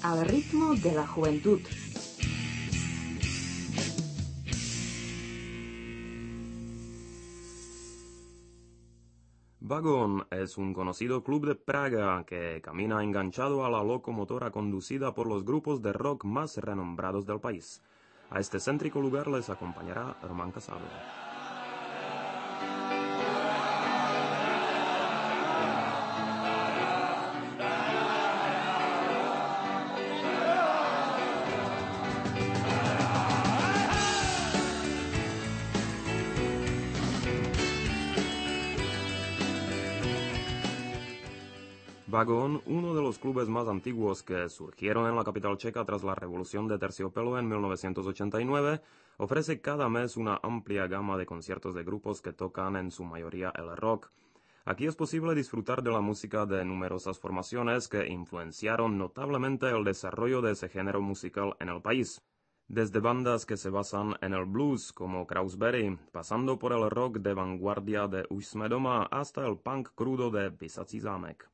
al ritmo de la juventud. Vagón es un conocido club de Praga que camina enganchado a la locomotora conducida por los grupos de rock más renombrados del país. A este céntrico lugar les acompañará Román Casado. Vagón, uno de los clubes más antiguos que surgieron en la capital checa tras la Revolución de Terciopelo en 1989, ofrece cada mes una amplia gama de conciertos de grupos que tocan en su mayoría el rock. Aquí es posible disfrutar de la música de numerosas formaciones que influenciaron notablemente el desarrollo de ese género musical en el país. Desde bandas que se basan en el blues como Krausberry, pasando por el rock de vanguardia de Už jsme doma hasta el punk crudo de Pisací zámek.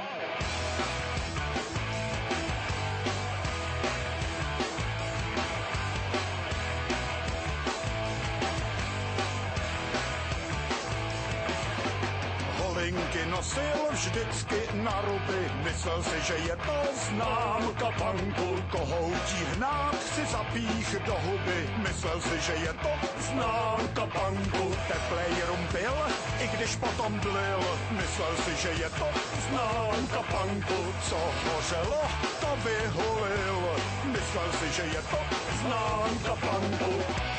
Holinky nosil vždycky na ruby, myslel si, že je to známka punku. Kohoutí hnát si zapích do huby, myslel si, že je to známka punku. Teplej rum pil, i když potom blil, myslel si, že je to známka punku. Co hořelo, to vyhulil, myslel si, že je to známka punku.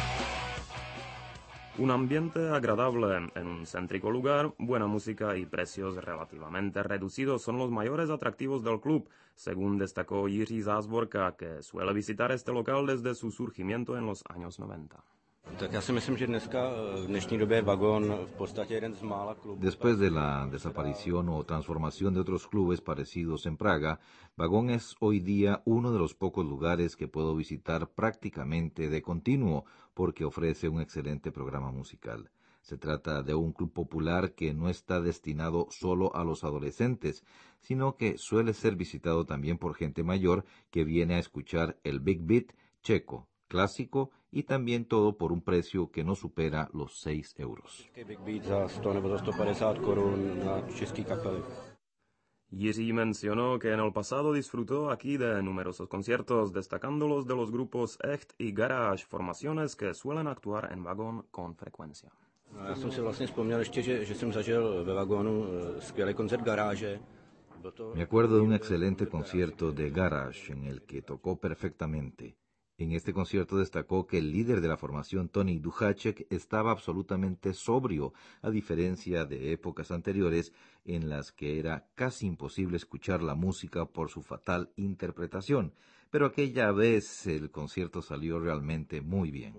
Un ambiente agradable en un céntrico lugar, buena música y precios relativamente reducidos son los mayores atractivos del club, según destacó Jiří Zázvorka, que suele visitar este local desde su surgimiento en los años 90. Tak já si myslím, že dneska v dnešní době je Vagón v podstatě jeden z mála klubů. Después de la desaparición o transformación de otros clubes parecidos en Praga, Vagón es hoy día uno de los pocos lugares que puedo visitar prácticamente de continuo porque ofrece un excelente programa musical. Se trata de un club popular que no está destinado solo a los adolescentes, sino que suele ser visitado también por gente mayor que viene a escuchar el Big Beat checo, clásico y también todo por un precio que no supera los 6 euros. Big Beat za 100 nebo za 150 korun na český kapely. Jiří mencionó que en el pasado disfrutó aquí de numerosos conciertos, destacándolos de los grupos Echt y Garage, formaciones que suelen actuar en Vagón con frecuencia. No, já jsem si vlastně vzpomněl ještě, že jsem zažil ve Vagónu skvělý koncert Garáže. Me acuerdo de un excelente concierto de Garage en el que tocó perfectamente. En este concierto destacó que el líder de la formación, Tony Duchacek, estaba absolutamente sobrio, a diferencia de épocas anteriores en las que era casi imposible escuchar la música por su fatal interpretación. Pero aquella vez el concierto salió realmente muy bien.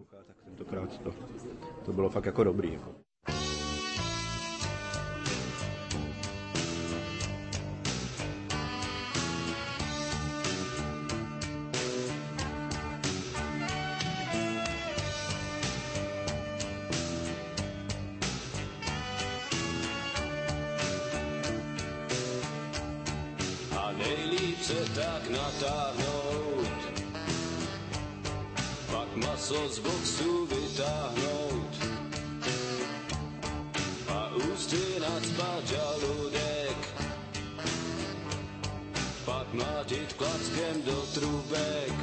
To bylo fakt jako dobrý. Se tak natáhnout, pak maso z boxu vytáhnout a ústy nacpat žaludek, pak mlátit klackem do trubek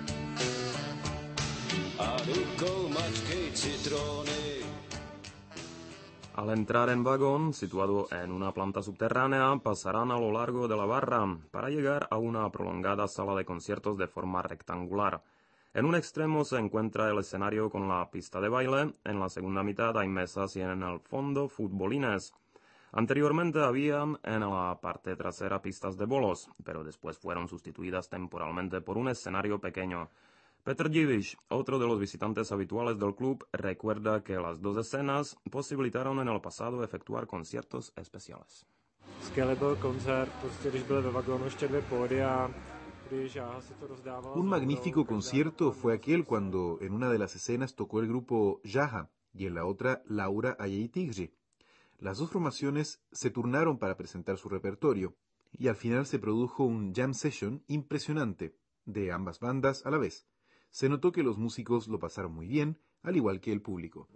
a rukou mačkej citrony. Al entrar en Vagón, situado en una planta subterránea, pasarán a lo largo de la barra para llegar a una prolongada sala de conciertos de forma rectangular. En un extremo se encuentra el escenario con la pista de baile, en la segunda mitad hay mesas y en el fondo futbolines. Anteriormente habían en la parte trasera pistas de bolos, pero después fueron sustituidas temporalmente por un escenario pequeño. Petr Diviš, otro de los visitantes habituales del club, recuerda que las dos escenas posibilitaron en el pasado efectuar conciertos especiales. Skvělý byl koncert, prostě když byly ve Vagónu ještě dvě pódia, když Jáha si to rozdával. Un magnífico concierto fue aquel cuando en una de las escenas tocó el grupo Jáha y en la otra Laura Ayei Tigre. Las dos formaciones se turnaron para presentar su repertorio. y al final se produjo un jam session impresionante de ambas bandas a la vez. Se notó que los músicos lo pasaron muy bien, al igual que el público.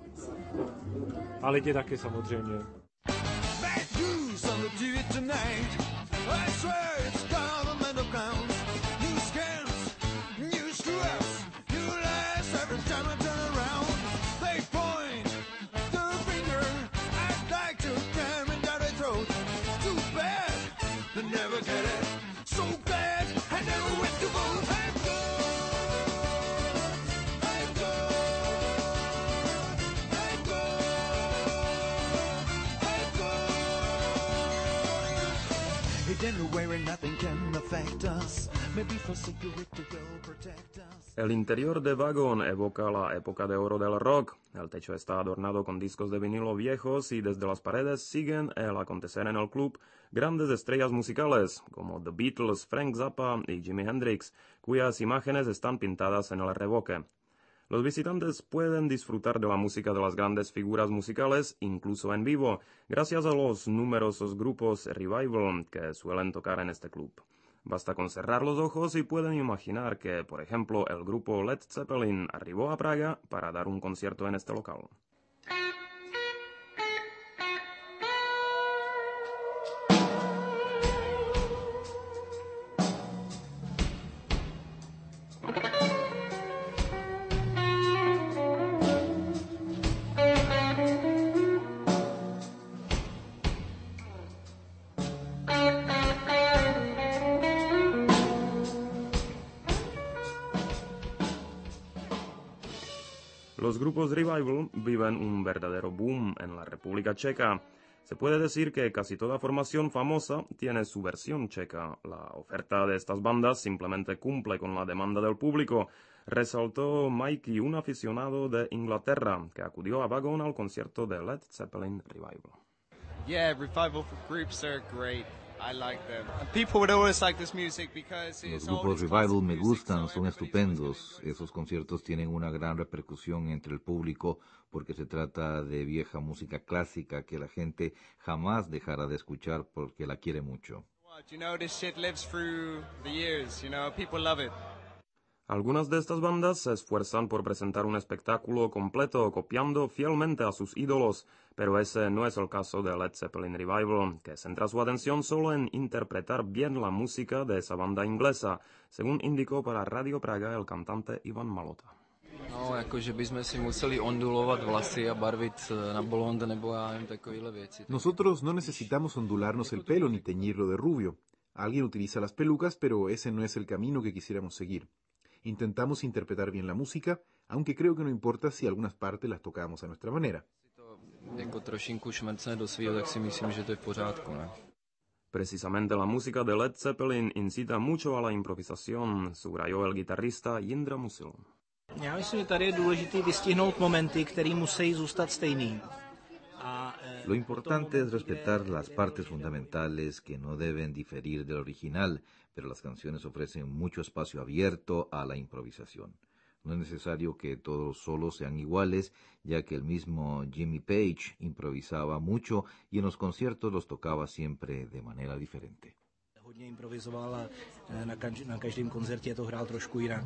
A lidi taky samozřejmě. El interior de Wagon evoca la época de oro del rock. El techo está adornado con discos de vinilo viejos y desde las paredes siguen el acontecer en el club grandes estrellas musicales como The Beatles, Frank Zappa y Jimi Hendrix, cuyas imágenes están pintadas en el revoque. Los visitantes pueden disfrutar de la música de las grandes figuras musicales, incluso en vivo, gracias a los numerosos grupos revival que suelen tocar en este club. Basta con cerrar los ojos y pueden imaginar que, por ejemplo, el grupo Led Zeppelin arribó a Praga para dar un concierto en este local. Los grupos revival viven un verdadero boom en la República Checa. Se puede decir que casi toda formación famosa tiene su versión checa. La oferta de estas bandas simplemente cumple con la demanda del público, resaltó Mikey, un aficionado de Inglaterra, que acudió a Wagon al concierto de Led Zeppelin Revival. Yeah, revival groups are great. I like them. People would always like this music because los grupos revival me gustan, son estupendos. Esos conciertos tienen una gran repercusión entre el público porque se trata de vieja música clásica que la gente jamás dejará de escuchar porque la quiere mucho. You know, this shit lives through the years, you know, people love it. Algunas de estas bandas se esfuerzan por presentar un espectáculo completo copiando fielmente a sus ídolos, pero ese no es el caso de Led Zeppelin Revival, que centra su atención solo en interpretar bien la música de esa banda inglesa, según indicó para Radio Praga el cantante Ivan Malota. No, jako že bychom si museli ondulovat vlasy a barvit na blond nebo já nevím, takovéhle věci. Nosotros no necesitamos ondularnos el pelo ni teñirlo de rubio. Alguien utiliza las pelucas, pero ese no es el camino que quisiéramos seguir. Intentamos interpretar bien la música, aunque creo que no importa si algunas partes las tocamos a nuestra manera. Precisamente la música de Led Zeppelin incita mucho a la improvisación, subrayó el guitarrista Jindra Musil. Já myslím, že tady je důležité vystihnout momenty, které musí zůstat stejný. Lo importante es respetar las partes fundamentales que no deben diferir del original, pero las canciones ofrecen mucho espacio abierto a la improvisación. No es necesario que todos los solos sean iguales, ya que el mismo Jimmy Page improvisaba mucho y en los conciertos los tocaba siempre de manera diferente. Hodně improvizoval a na každém koncertě to hrál trošku jinak.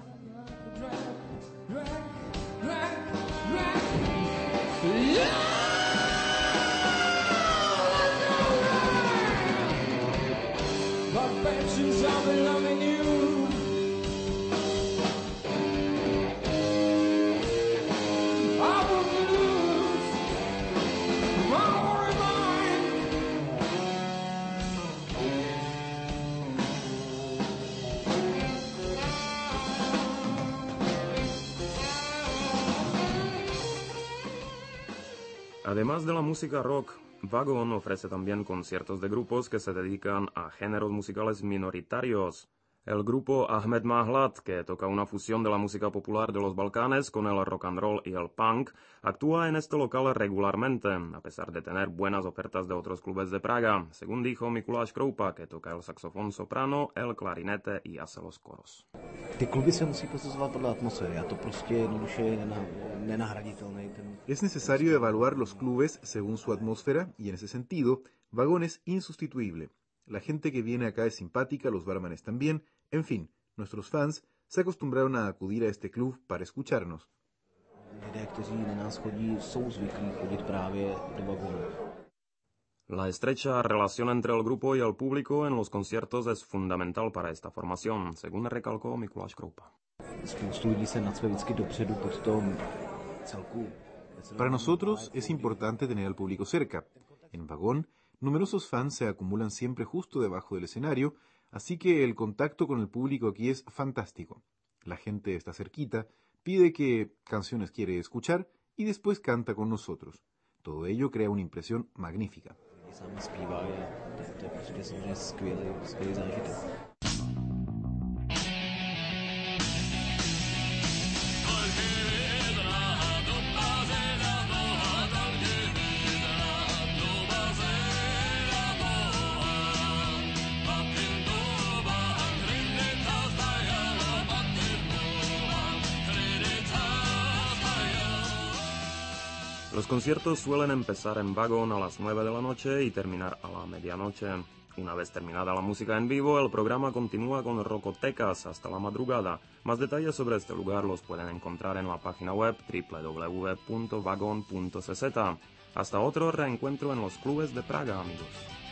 Además de la música rock, Wagon ofrece también conciertos de grupos que se dedican a géneros musicales minoritarios. El grupo Ahmed Mahlat, que toca una fusión de la música popular de los Balcanes con el rock and roll y el punk, actúa en este local regularmente, a pesar de tener buenas ofertas de otros clubes de Praga, según dijo Mikuláš Kroupa, que toca el saxofón soprano, el clarinete y hace los coros. Ty kluby se musí posuzovat podle atmosféry a to prostě jednoduše nenahraditelné. Es necesario evaluar los clubes según su atmósfera y en ese sentido, Wagon es insustituible. La gente que viene acá es simpática, los barmanes también, en fin, nuestros fans se acostumbraron a acudir a este club para escucharnos. La estrecha relación entre el grupo y el público en los conciertos es fundamental para esta formación, según recalcó Mikuláš Kroupa. Para nosotros es importante tener al público cerca. En Vagón, numerosos fans se acumulan siempre justo debajo del escenario, así que el contacto con el público aquí es fantástico. La gente está cerquita, pide qué canciones quiere escuchar y después canta con nosotros. Todo ello crea una impresión magnífica. Los conciertos suelen empezar en Vagón a las 9 de la noche y terminar a la medianoche. Una vez terminada la música en vivo, el programa continúa con rocotecas hasta la madrugada. Más detalles sobre este lugar los pueden encontrar en la página web www.vagon.cz. Hasta otro reencuentro en los clubes de Praga, amigos.